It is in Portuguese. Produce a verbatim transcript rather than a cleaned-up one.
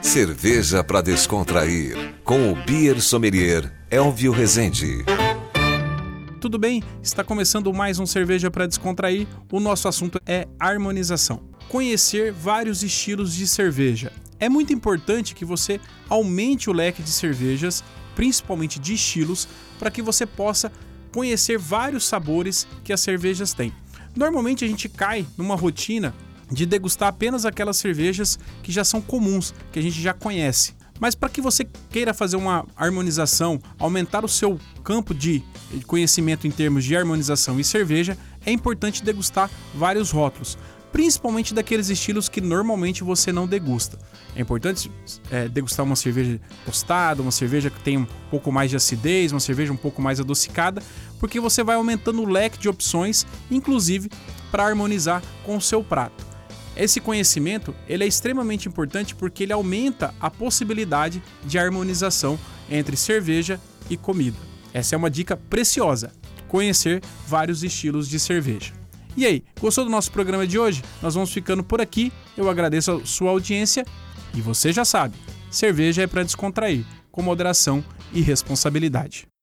Cerveja para descontrair, com o Beer Sommelier Elvio Rezende. Tudo bem? Está começando mais um Cerveja para Descontrair. O nosso assunto é harmonização. Conhecer vários estilos de cerveja. É muito importante que você aumente o leque de cervejas, principalmente de estilos, para que você possa conhecer vários sabores que as cervejas têm. Normalmente a gente cai numa rotina de degustar apenas aquelas cervejas que já são comuns, que a gente já conhece. Mas para que você queira fazer uma harmonização, aumentar o seu campo de conhecimento em termos de harmonização e cerveja, é importante degustar vários rótulos, principalmente daqueles estilos que normalmente você não degusta. É importante é, degustar uma cerveja tostada, uma cerveja que tem um pouco mais de acidez, uma cerveja um pouco mais adocicada, porque você vai aumentando o leque de opções, inclusive para harmonizar com o seu prato. Esse conhecimento ele é extremamente importante porque ele aumenta a possibilidade de harmonização entre cerveja e comida. Essa é uma dica preciosa, conhecer vários estilos de cerveja. E aí, gostou do nosso programa de hoje? Nós vamos ficando por aqui, eu agradeço a sua audiência e você já sabe, cerveja é para descontrair, com moderação e responsabilidade.